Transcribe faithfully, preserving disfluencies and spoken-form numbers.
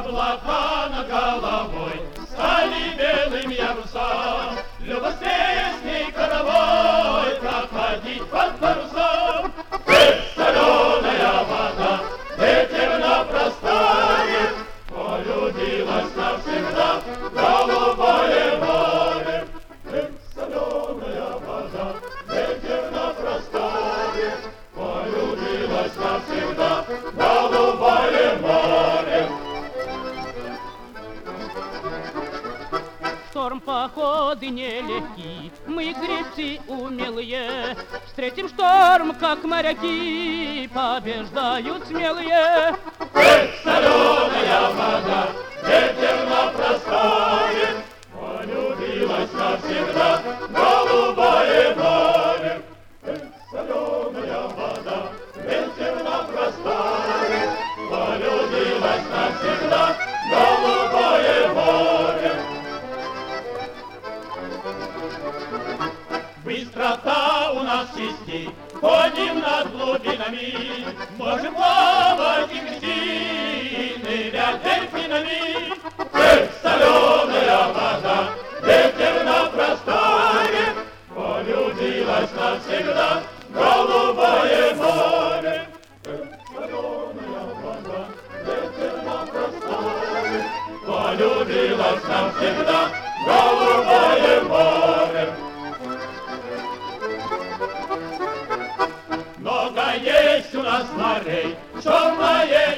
облака над головой стали белым ярусам. Любострее с ней коровой проходить под парусом. Эх, соленая вода, ветер на просторе, полюбилась навсегда голубое море. Эх, соленая вода, ветер на просторе, полюбилась навсегда голубое море. Шторм походы нелегки, мы гребцы умелые, встретим шторм, как моряки, побеждают смелые. Эх, соленая вода, ветер на просторе, полюбилась навсегда голубое море. Эх, соленая вода, ветер на просторе, полюбилась навсегда голубое море. Быстрота у нас чести, ходим над глубинами, можем плавать и грести, и нырять дельфинами. Эх, соленая вода, ветер на просторе, полюбилась навсегда голубое море. Эх, соленая вода, ветер на просторе, полюбилась навсегда голубое море. Много есть у нас морей, черное